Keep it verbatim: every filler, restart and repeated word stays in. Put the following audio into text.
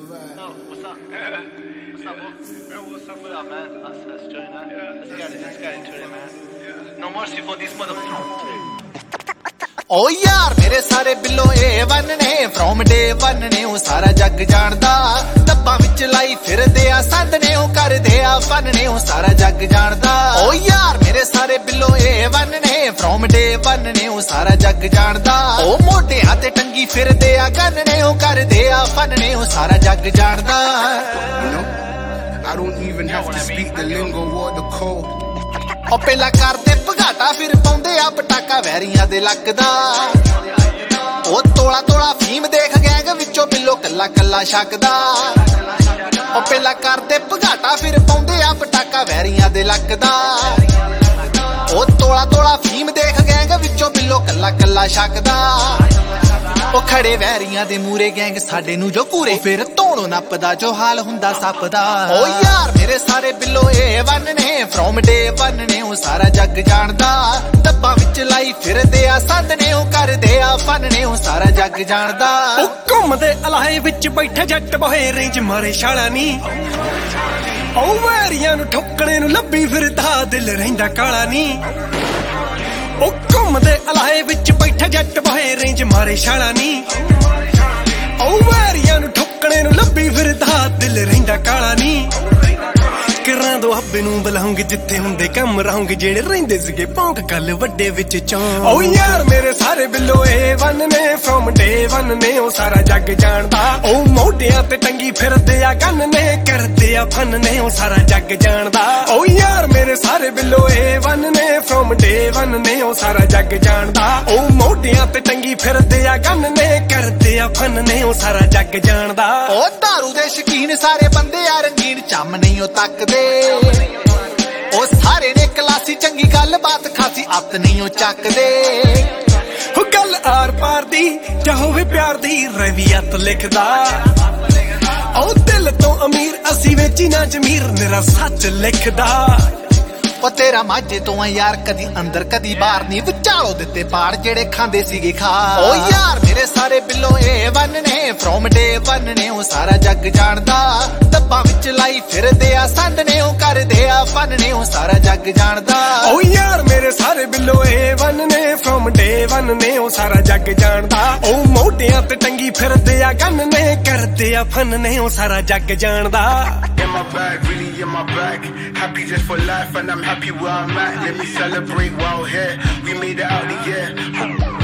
No, what's up? What's up, bro? What's up, what up, man? Let's, let's join that. Let's get it, let's get into it, man. No mercy for these motherfuckers. ਓ ਯਾਰ ਮੇਰੇ ਸਾਰੇ ਬਿੱਲੋ A one ਨੇ from day one ਨੇ ਉਹ ਸਾਰਾ ਜੱਗ ਜਾਣਦਾ ਡੱਬਾਂ ਵਿੱਚ ਲਾਈ ਫਿਰਦੇ ਆ ਸੰਦ ਨੇ ਉਹ ਕਰਦੇ ਆ ਫਨ ਨੇ ਉਹ ਸਾਰਾ ਜੱਗ ਜਾਣਦਾ ਓ ਯਾਰ ਮੇਰੇ ਸਾਰੇ ਬਿੱਲੋ ਏ ਵਨ ਨੇ ਫਰੋਮ ਡੇ ਵਨ ਨੇ ਉਹ ਸਾਰਾ ਜੱਗ ਜਾਣਦਾ ਉਹ ਮੋਢਿਆਂ ਤੇ ਟੰਗੀ ਫਿਰਦੇ ਆ ਗਨ ਨੇ ਉਹ ਕਰਦੇ ਆ ਫਨ ਨੇ ਉਹ ਸਾਰਾ ਜੱਗ ਜਾਣਦਾ I don't even have to speak the lingo or the code. ਉਹ ਪਹਿਲਾਂ ਕਰਦੇ ਭਗਾਟਾ ਫਿਰ ਪਾਉਂਦੇ ਆ ਪਟਾਕਾ ਵੈਰੀਆਂ ਦੇ ਲੱਗਦਾ ਉਹ ਤੋਲਾ ਤੋਲਾ ਫੀਮ ਦੇਖ ਗੈਂਗ ਵਿੱਚੋਂ ਬਿੱਲੋ ਕੱਲਾ ਕੱਲਾ ਛੱਕਦਾ ਉਹ ਪਹਿਲਾਂ ਕਰਦੇ ਭਗਾਟਾ ਫਿਰ ਪਾਉਂਦੇ ਆ ਪਟਾਕਾ ਵੈਰੀਆਂ ਦੇ ਲੱਗਦਾ ਉਹ ਤੋਲਾ ਤੋਲਾ ਫੀਮ ਦੇਖ ਗੈਂਗ ਵਿੱਚੋਂ ਬਿੱਲੋ ਕੱਲਾ ਕੱਲਾ ਛੱਕਦਾ ਉਹ ਖੜੇ ਵੈਰੀਆਂ ਦੇ ਮੂਰੇ ਗੈਂਗ ਸਾਡੇ ਨੂੰ ਜੋ ਪੂਰੇ ਫਿਰ ਧੋਣੋਂ ਨੱਪਦਾ ਜੋ ਹਾਲ ਹੁੰਦਾ ਸੱਪ ਦਾ ਓ ਯਾਰ ਮੇਰੇ ਸਾਰੇ ਬਿੱਲੋ ਏ ਵਨ ਨੇ ਫਰੋਮ ਡੇ ਵਨ ਨੇ ਉਹ ਸਾਰਾ ਜੱਗ ਜਾਣਦਾ ਡੱਬਾਂ ਵਿੱਚ ਲਾਈ ਫਿਰਦੇ ਆ ਸੰਦ ਨੇ ਉਹ ਕਰਦੇ ਆ ਫਨ ਨੇ ਉਹ ਸਾਰਾ ਜੱਗ ਜਾਣਦਾ ਉਹ ਘੁੰਮਦੇ ਅਲਾਏ ਵਿੱਚ ਬੈਠੇ ਜੱਟ ਬੋਏ ਰੇਂਜ ਮਾਰੇ ਛਾਲਾ ਨੀ ਉਹ ਵੈਰੀਆਂ ਨੂੰ ਠੋਕਣੇ ਨੂੰ ਲੱਭੀ ਫਿਰਦਾ ਦਿਲ ਰਹਿੰਦਾ ਕਾਲਾ ਨੀ ਉਹ ਘੁੰਮਦੇ ਅਲਾਏ ਵਿੱਚ ਬੈਠੇ ਜੱਟ ਬੋਏ ਰੇਂਜ ਮਾਰੇ ਛਾਲਾ ਨੀ ਉਹ ਵੈਰੀਆਂ ਨੂੰ ਠੋਕਣੇ ਨੂੰ ਲੱਭੀ ਫਿਰਦਾ ਦਿਲ ਰਹਿੰਦਾ ਕਾਲਾ ਨੀ ਕਰਾਂ ਦੋ ਹੱਬੇ ਨੂੰ ਬੁਲਾਉਂਗੇ ਜਿੱਥੇ ਹੁੰਦੇ ਕੰਮ ਰਹੋਗੇ ਜਿਹੜੇ ਰਹਿੰਦੇ ਸੀਗੇ ਭੌਂਕ ਕੱਲ ਵੱਡੇ ਵਿੱਚ ਚੌਂ ਓ ਯਾਰ ਮੇਰੇ ਸਾਰੇ ਬਿੱਲੋ ਏ ਵਨ ਨੇ ਫਰੋਮ ਡੇ ਵਨ ਨੇ ਉਹ ਸਾਰਾ ਜੱਗ ਜਾਣਦਾ ਉਹ ਮੋਢਿਆਂ ਤੇ ਟੰਗੀ ਫਿਰਦੇ ਆ ਗਨ ਨੇ ਕਰਦੇ ਆ ਫਨ ਨੇ ਉਹ ਸਾਰਾ ਜੱਗ ਜਾਣਦਾ ਓ ਯਾਰ ਮੇਰੇ ਸਾਰੇ ਬਿੱਲੋ ਏ ਵਨ ਨੇ ਫਰੋਮ ਡੇ ਵਨ ਨੇ ਉਹ ਸਾਰਾ ਜੱਗ ਜਾਣਦਾ ਉਹ ਮੋਢਿਆਂ ਤੇ ਟੰਗੀ ਫਿਰਦੇ ਆ ਗਨ ਨੇ ਕਰਦੇ ਆ ਫਨ ਨੇ ਉਹ ਸਾਰਾ ਜੱਗ ਜਾਣਦਾ ਉਹ ਦਾਰੂ ਦੇ ਸ਼ਕੀਨ ਸਾਰੇ ਬੰਦੇ ਆ ਰੰਗੀਨ ਚੰਮ ਨਹੀਂ ਉਹ ਤੱਕਦੇ ਉਹ ਸਾਰੇ ਨੇ ਕਲਾਸੀ ਚੰਗੀ ਗੱਲ ਬਾਤ ਖਾਸੀ ਅੱਤ ਨਹੀਂ ਉਹ ਚੱਕਦੇ ਉਹ ਗੱਲ ਆਰ ਪਾਰ ਦੀ ਜਾਂ ਹੋਵੇ ਪਿਆਰ ਦੀ ਰਵੀਅਤ ਲਿਖਦਾ ਉਹ ਦਿਲ ਤੋਂ ਅਮੀਰ ਅਸੀਂ ਵੇਚੀ ਨਾ ਜ਼ਮੀਰ ਮੇਰਾ ਸੱਚ ਲਿਖਦਾ ਉਹ ਤੇਰਾ ਮਾਝੇ ਤੋਂ ਆ ਯਾਰ ਕਦੀ ਅੰਦਰ ਕਦੀ ਬਾਹਰ ਨਹੀਂ ਵਿਚਾਲੋ ਦਿੱਤੇ ਪਾੜ ਜਿਹੜੇ ਖਾਂਦੇ ਸੀਗੇ ਖਾ ਓ ਯਾਰ ਮੇਰੇ ਸਾਰੇ ਬਿੱਲੋ ਏ ਵਨ ਨੇ ਫਰੋਮ ਡੇ ਵਨ ਨੇ ਉਹ ਸਾਰਾ ਜੱਗ ਜਾਣਦਾ ਡੱਬਾਂ ਵਿੱਚ ਲਾਈ ਫਿਰਦੇ ਆ ਸੰਦ ਨੇ ਉਹ ਕਰਦੇ ਆ ਫਨ ਨੇ ਉਹ ਸਾਰਾ ਜੱਗ ਜਾਣਦਾ ਓ ਯਾਰ ਮੇਰੇ ਸਾਰੇ ਬਿੱਲੋ ਏ ਵਨ ਨੇ ਫਰੋਮ ਡੇ ਵਨ ਨੇ ਉਹ ਸਾਰਾ ਜੱਗ ਜਾਣਦਾ ਉਹ ਮੋਢਿਆਂ ਤੇ ਟੰਗੀ ਫਿਰਦੇ ਆ ਗਨ ਨੇ ਕਰਦੇ ਆ ਫਨ ਨੇ ਉਹ ਸਾਰਾ ਜੱਗ ਜਾਣਦਾ In my bag, really in my bag. Happy just for life and I'm happy where I'm at. Let me celebrate while here. We made it out the year.